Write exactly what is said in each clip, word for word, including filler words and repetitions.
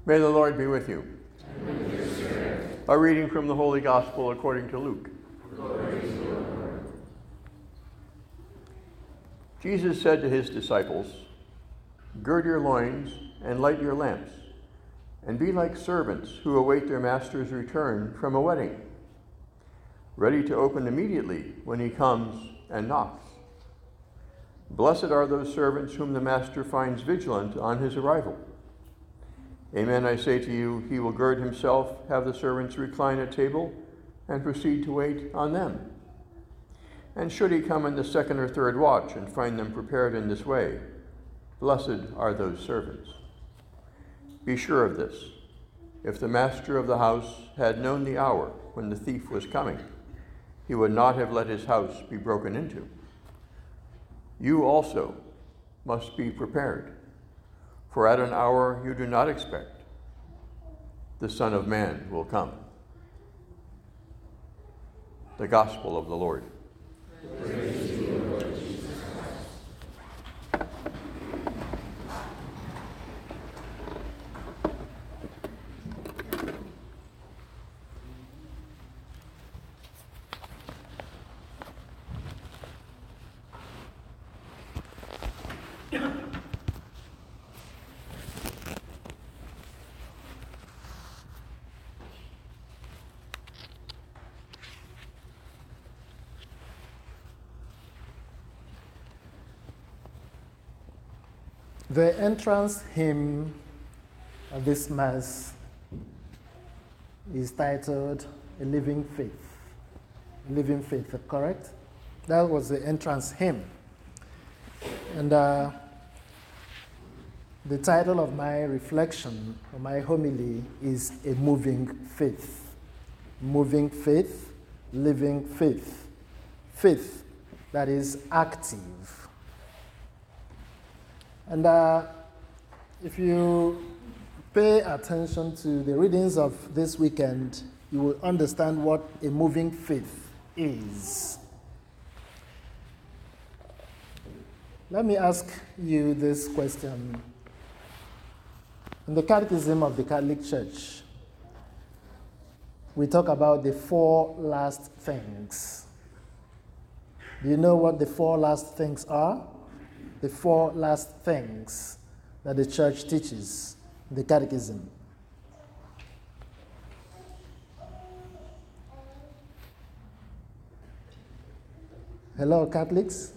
May the Lord be with you. And with your spirit. A reading from the Holy Gospel according to Luke. Glory to you, Lord. Jesus said to his disciples, "Gird your loins and light your lamps, and be like servants who await their master's return from a wedding, ready to open immediately when he comes and knocks. Blessed are those servants whom the master finds vigilant on his arrival. Amen, I say to you, he will gird himself, have the servants recline at table, and proceed to wait on them. And should he come in the second or third watch and find them prepared in this way, blessed are those servants. Be sure of this, if the master of the house had known the hour when the thief was coming, he would not have let his house be broken into. You also must be prepared, for at an hour you do not expect, the Son of Man will come." The Gospel of the Lord. Praise to you, Lord Jesus Christ. The entrance hymn of this Mass is titled A Living Faith. Living Faith, correct? That was the entrance hymn. And uh, the title of my reflection, or my homily, is A Moving Faith. Moving faith, living faith. Faith that is active. And uh, if you pay attention to the readings of this weekend, you will understand what a moving faith is. Let me ask you this question. In the Catechism of the Catholic Church, we talk about the four last things. Do you know what the four last things are? The four last things that the church teaches in the Catechism. Hello, Catholics?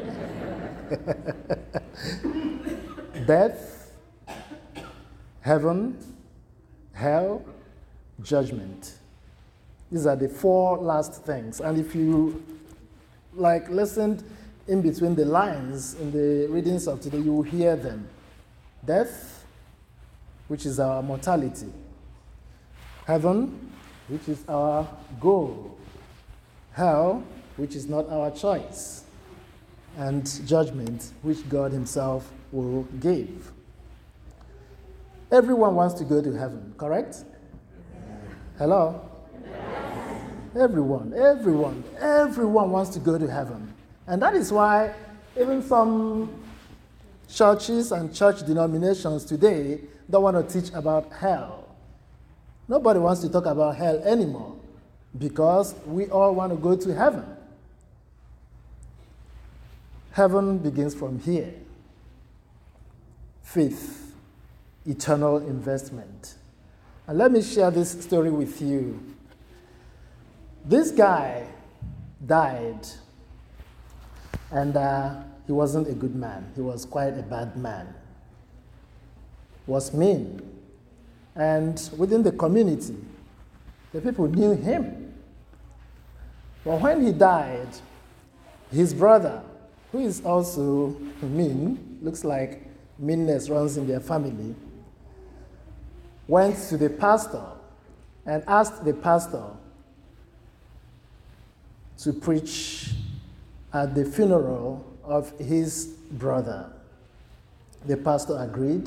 Death, heaven, hell, judgment. These are the four last things. And if you like listened in between the lines in the readings of today, you will hear them. Death, which is our mortality. Heaven, which is our goal. Hell, which is not our choice. And judgment, which God himself will give. Everyone wants to go to heaven, correct? Hello? Yes. Everyone, everyone, everyone wants to go to heaven. And that is why even some churches and church denominations today don't want to teach about hell. Nobody wants to talk about hell anymore because we all want to go to heaven. Heaven begins from here. Faith, eternal investment. And let me share this story with you. This guy died. And uh, he wasn't a good man. He was quite a bad man. Was mean. And within the community, the people knew him. But when he died, his brother, who is also mean, looks like meanness runs in their family, went to the pastor and asked the pastor to preach at the funeral of his brother. The pastor agreed.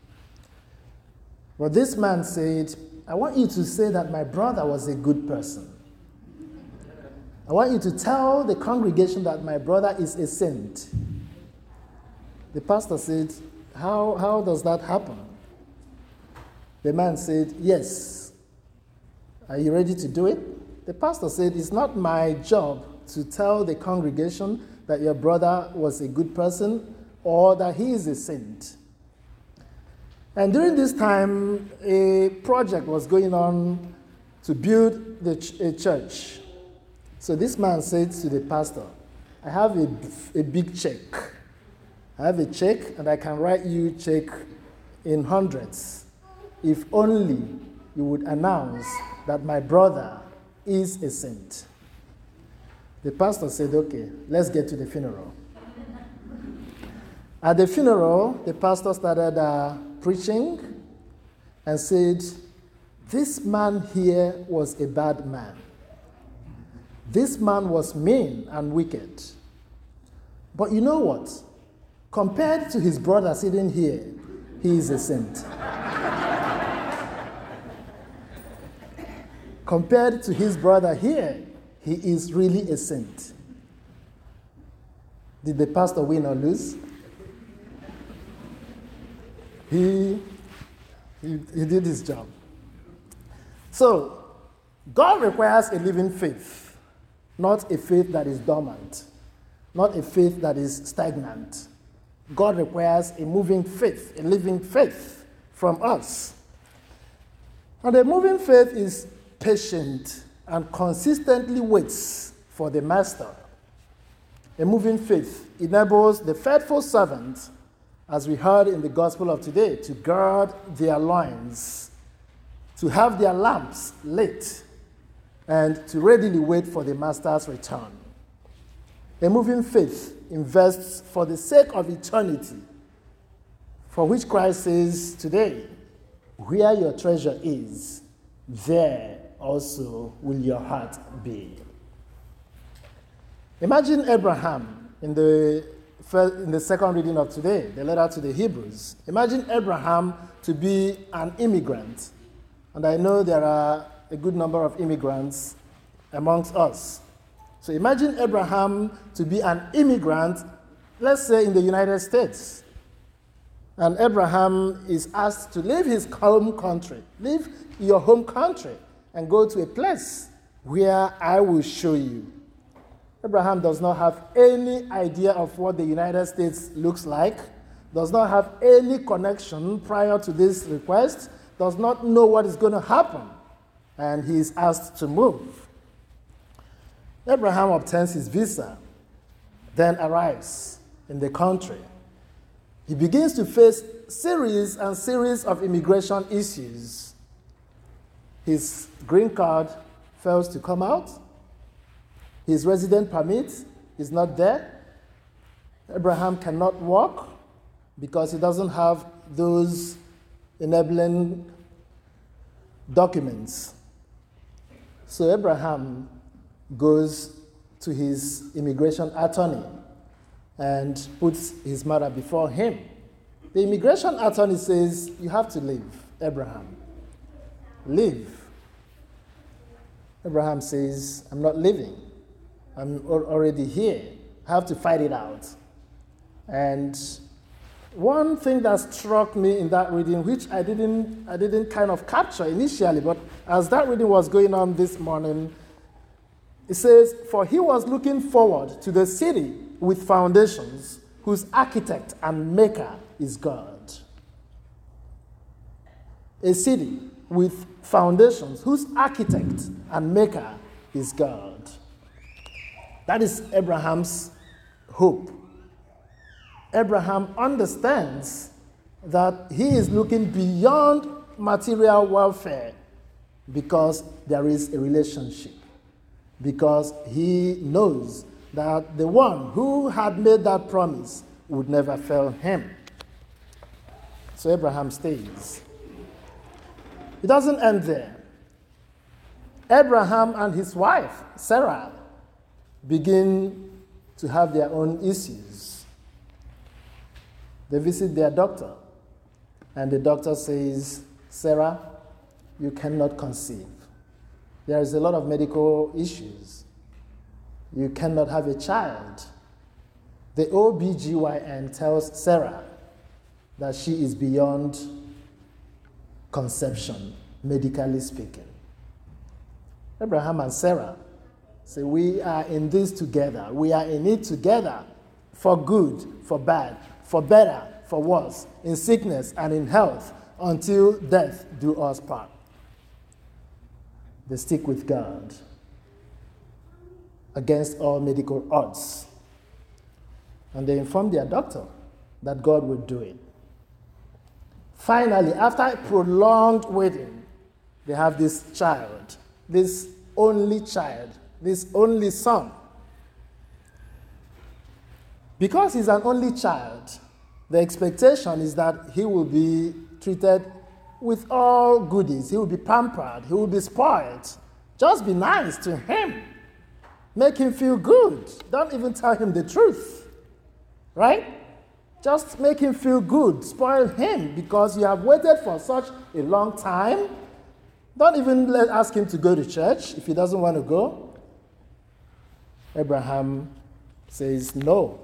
But this man said, I want you to say that my brother was a good person. I want you to tell the congregation that my brother is a saint. The pastor said, how, how does that happen? The man said, yes. Are you ready to do it? The pastor said, it's not my job to tell the congregation that your brother was a good person or that he is a saint. And during this time, a project was going on to build the ch- a church. So this man said to the pastor, I have a, a big check. I have a check and I can write you a check in hundreds. If only you would announce that my brother is a saint. The pastor said, okay, let's get to the funeral. At the funeral, the pastor started uh, preaching and said, this man here was a bad man. This man was mean and wicked. But you know what? Compared to his brother sitting here, he is a saint. Compared to his brother here, he is really a saint. Did the pastor win or lose? He, he, he did his job. So, God requires a living faith, not a faith that is dormant, not a faith that is stagnant. God requires a moving faith, a living faith from us. And a moving faith is patient and consistently waits for the master. A moving faith enables the faithful servant, as we heard in the gospel of today, to guard their loins, to have their lamps lit, and to readily wait for the master's return. A moving faith invests for the sake of eternity, for which Christ says today, where your treasure is, there also will your heart be. Imagine Abraham in the, first, in the second reading of today, the letter to the Hebrews. Imagine Abraham to be an immigrant. And I know there are a good number of immigrants amongst us. So imagine Abraham to be an immigrant, let's say in the United States. And Abraham is asked to leave his home country, leave your home country, and go to a place where I will show you. Abraham does not have any idea of what the United States looks like, does not have any connection prior to this request, does not know what is going to happen, and he is asked to move. Abraham obtains his visa, then arrives in the country. He begins to face series and series of immigration issues. His green card fails to come out. His resident permit is not there. Abraham cannot work because he doesn't have those enabling documents. So Abraham goes to his immigration attorney and puts his matter before him. The immigration attorney says, you have to leave, Abraham. Leave. Abraham says, I'm not leaving. I'm already here. I have to fight it out. And one thing that struck me in that reading, which I didn't, I didn't kind of capture initially, but as that reading was going on this morning, it says, for he was looking forward to the city with foundations, whose architect and maker is God. A city with foundations, whose architect and maker is God. That is Abraham's hope. Abraham understands that he is looking beyond material welfare because there is a relationship. Because he knows that the one who had made that promise would never fail him. So Abraham stays. It doesn't end there. Abraham and his wife, Sarah, begin to have their own issues. They visit their doctor, and the doctor says, Sarah, you cannot conceive. There is a lot of medical issues. You cannot have a child. The O B G Y N tells Sarah that she is beyond conception, medically speaking. Abraham and Sarah say, we are in this together. We are in it together for good, for bad, for better, for worse, in sickness and in health, until death do us part. They stick with God against all medical odds. And they inform their doctor that God would do it. Finally, after prolonged waiting, they have this child, this only child, this only son. Because he's an only child, the expectation is that he will be treated with all goodies. He will be pampered. He will be spoiled. Just be nice to him. Make him feel good. Don't even tell him the truth. Right? Just make him feel good. Spoil him because you have waited for such a long time. Don't even let, ask him to go to church if he doesn't want to go. Abraham says, no.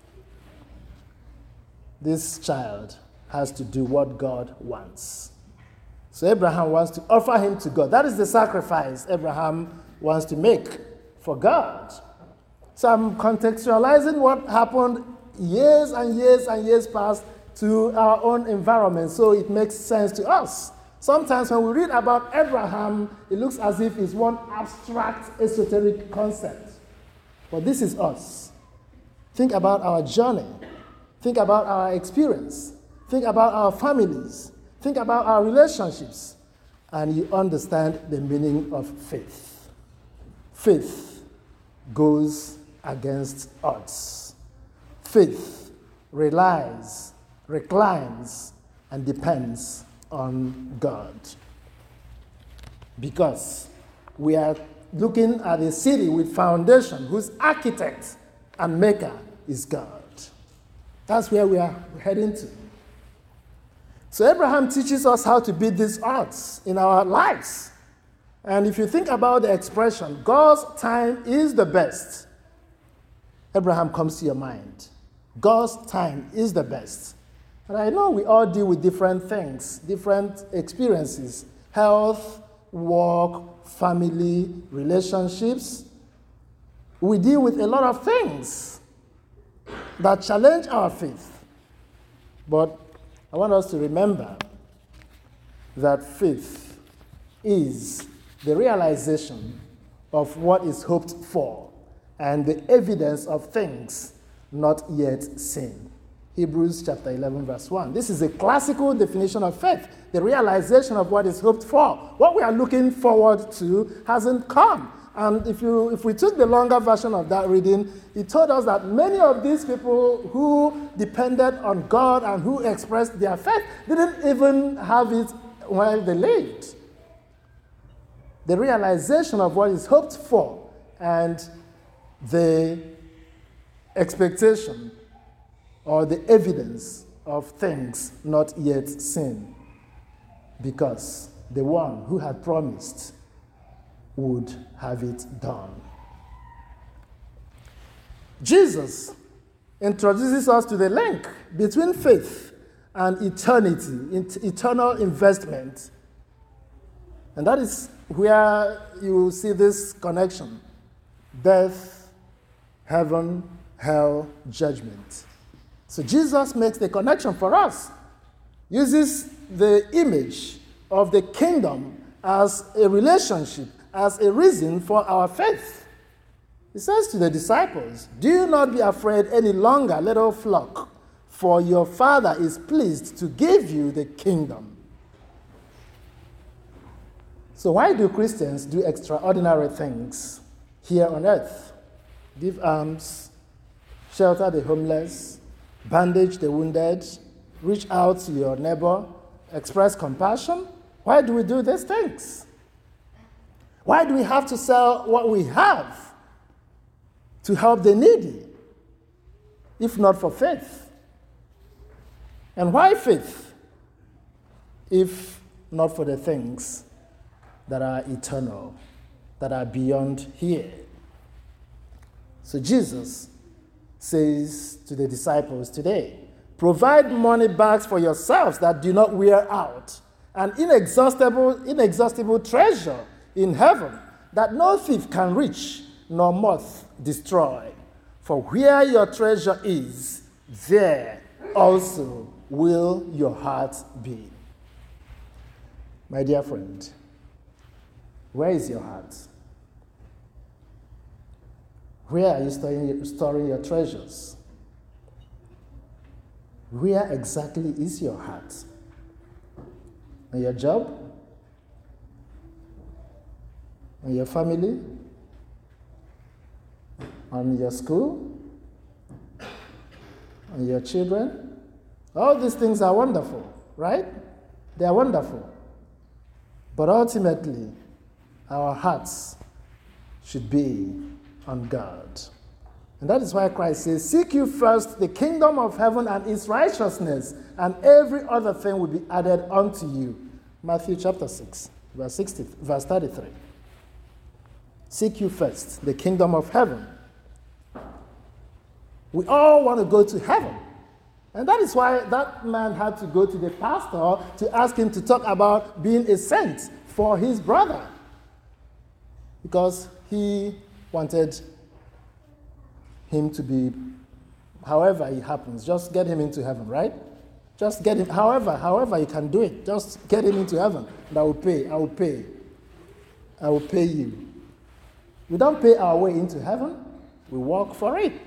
This child has to do what God wants. So Abraham wants to offer him to God. That is the sacrifice Abraham wants to make for God. So I'm contextualizing what happened years and years and years past to our own environment, so it makes sense to us. Sometimes when we read about Abraham, it looks as if it's one abstract, esoteric concept. But this is us. Think about our journey. Think about our experience. Think about our families. Think about our relationships. And you understand the meaning of faith. Faith goes against odds. Faith relies, reclines, and depends on God. Because we are looking at a city with foundation whose architect and maker is God. That's where we are heading to. So Abraham teaches us how to beat these odds in our lives. And if you think about the expression, God's time is the best, Abraham comes to your mind. God's time is the best. And I know we all deal with different things, different experiences, health, work, family, relationships. We deal with a lot of things that challenge our faith. But I want us to remember that faith is the realization of what is hoped for and the evidence of things not yet seen. Hebrews chapter eleven, verse one. This is a classical definition of faith, the realization of what is hoped for. What we are looking forward to hasn't come. And if you, if we took the longer version of that reading, it told us that many of these people who depended on God and who expressed their faith didn't even have it while they lived. The realization of what is hoped for and the expectation or the evidence of things not yet seen, because the one who had promised would have it done. Jesus introduces us to the link between faith and eternity, eternal investment. And that is where you see this connection: death, heaven, hell, judgment. So Jesus makes the connection for us, uses the image of the kingdom as a relationship, as a reason for our faith. He says to the disciples, "Do not be afraid any longer, little flock, for your Father is pleased to give you the kingdom." So why do Christians do extraordinary things here on earth? Give alms, shelter the homeless, bandage the wounded, reach out to your neighbor, express compassion? Why do we do these things? Why do we have to sell what we have to help the needy, if not for faith? And why faith, if not for the things that are eternal, that are beyond here? So Jesus says to the disciples today, provide money bags for yourselves that do not wear out, an inexhaustible, inexhaustible treasure in heaven that no thief can reach, nor moth destroy. For where your treasure is, there also will your heart be. My dear friend, where is your heart? Where are you storing, storing your treasures? Where exactly is your heart? On your job? On your family? On your school? On your children? All these things are wonderful, right? They are wonderful. But ultimately, our hearts should be on God. And that is why Christ says, seek you first the kingdom of heaven and its righteousness, and every other thing will be added unto you. Matthew chapter six, verse sixty, verse thirty-three. Seek you first the kingdom of heaven. We all want to go to heaven. And that is why that man had to go to the pastor to ask him to talk about being a saint for his brother. Because he wanted him to be, however it happens, just get him into heaven, right? Just get him, however, however you can do it, just get him into heaven. And I will pay, I will pay. I will pay you. We don't pay our way into heaven. We work for it.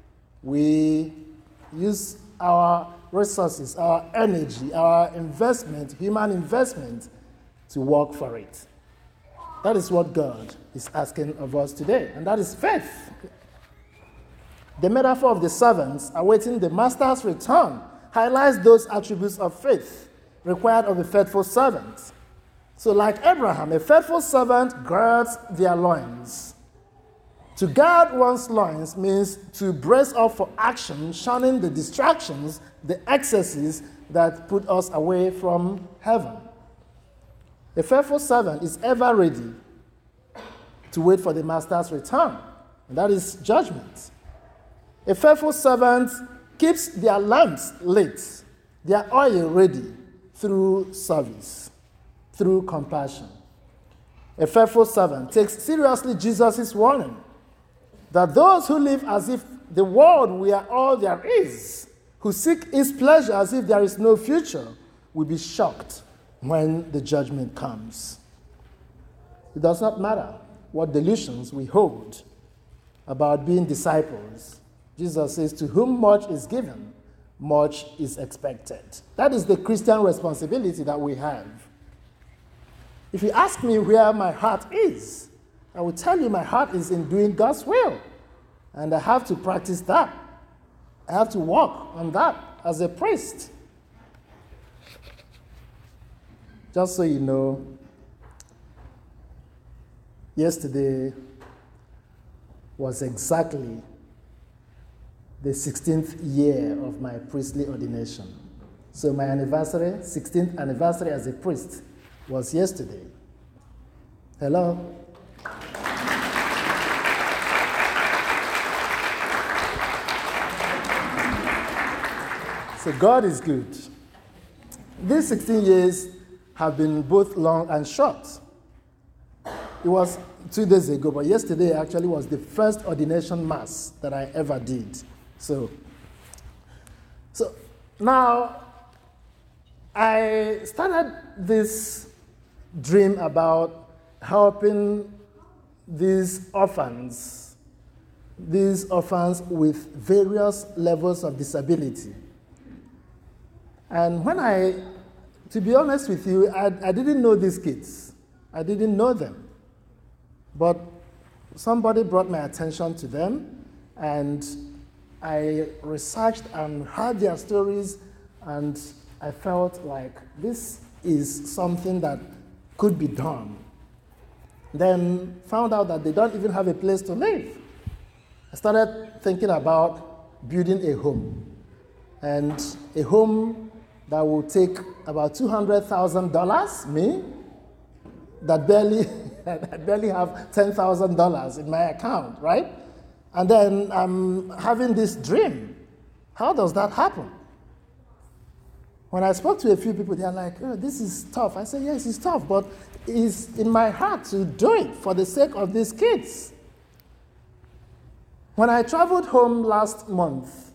We use our resources, our energy, our investment, human investment, to work for it. That is what God is asking of us today, and that is faith. The metaphor of the servants awaiting the master's return highlights those attributes of faith required of a faithful servant. So like Abraham, a faithful servant guards their loins. To guard one's loins means to brace up for action, shunning the distractions, the excesses that put us away from heaven. A faithful servant is ever ready to wait for the master's return, and that is judgment. A faithful servant keeps their lamps lit, their oil ready through service, through compassion. A faithful servant takes seriously Jesus' warning that those who live as if the world were all there is, who seek his pleasure as if there is no future, will be shocked when the judgment comes. It does not matter what delusions we hold about being disciples. Jesus says, to whom much is given, much is expected. That is the Christian responsibility that we have. If you ask me where my heart is, I will tell you my heart is in doing God's will. And I have to practice that. I have to walk on that as a priest. Just so you know, yesterday was exactly the sixteenth year of my priestly ordination. So my anniversary, sixteenth anniversary as a priest, was yesterday. Hello? So God is good. These sixteen years have been both long and short. It was two days ago, but yesterday actually was the first ordination mass that I ever did. So, so now I started this dream about helping these orphans, these orphans with various levels of disability. And when I, to be honest with you, I, I didn't know these kids. I didn't know them. But somebody brought my attention to them, and I researched and heard their stories, and I felt like this is something that could be done. Then found out that they don't even have a place to live. I started thinking about building a home, and a home that will take about two hundred thousand dollars, me, that barely, I barely have ten thousand dollars in my account, right? And then I'm having this dream. How does that happen? When I spoke to a few people, they are like, oh, this is tough. I said, yes, it's tough, but it's in my heart to do it for the sake of these kids. When I traveled home last month,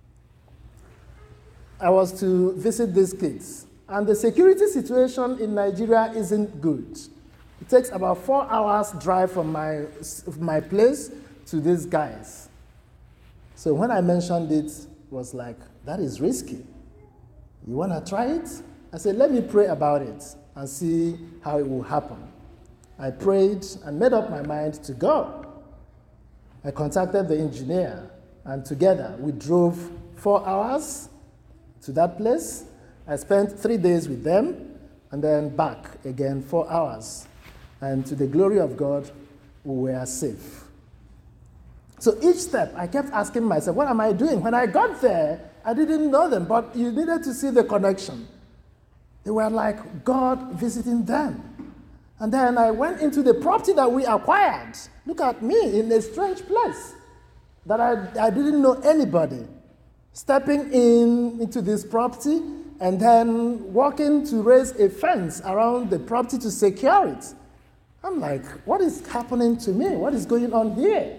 I was to visit these kids. And the security situation in Nigeria isn't good. It takes about four hours drive from my, my place to these guys. So when I mentioned it, it was like, that is risky. You want to try it? I said, let me pray about it and see how it will happen. I prayed and made up my mind to go. I contacted the engineer, and together we drove four hours to that place. I spent three days with them, and then back again four hours. And to the glory of God, we were safe. So each step, I kept asking myself, what am I doing? When I got there, I didn't know them, but you needed to see the connection. They were like God visiting them. And then I went into the property that we acquired. Look at me in a strange place that I, I didn't know anybody. Stepping in into this property and then walking to raise a fence around the property to secure it. I'm like, what is happening to me? What is going on here?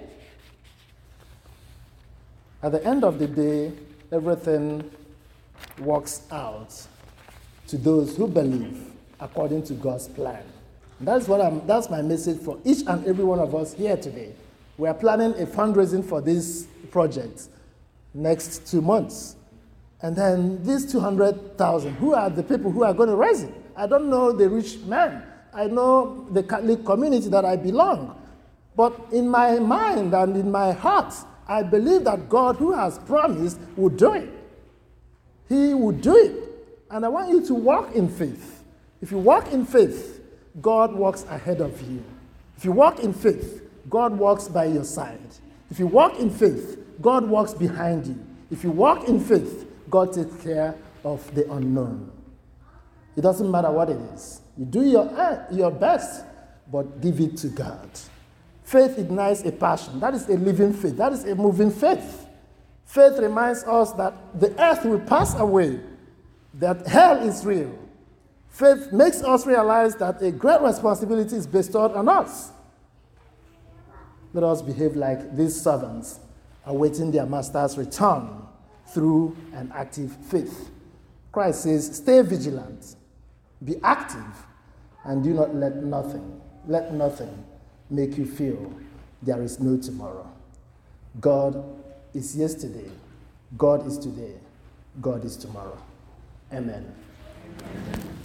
At the end of the day, everything works out to those who believe according to God's plan. And that's what I'm, that's my message for each and every one of us here today. We are planning a fundraising for this project next two months. And then these two hundred thousand, who are the people who are going to raise it? I don't know the rich man. I know the Catholic community that I belong. But in my mind and in my heart, I believe that God, who has promised, will do it. He will do it. And I want you to walk in faith. If you walk in faith, God walks ahead of you. If you walk in faith, God walks by your side. If you walk in faith, God walks behind you. If you walk in faith, God takes care of the unknown. It doesn't matter what it is. You do your, uh, your best, but give it to God. Faith ignites a passion. That is a living faith. That is a moving faith. Faith reminds us that the earth will pass away, that hell is real. Faith makes us realize that a great responsibility is bestowed on us. Let us behave like these servants, awaiting their master's return through an active faith. Christ says, stay vigilant, be active, and do not let nothing, let nothing make you feel there is no tomorrow. God is yesterday, God is today, God is tomorrow. Amen. Amen.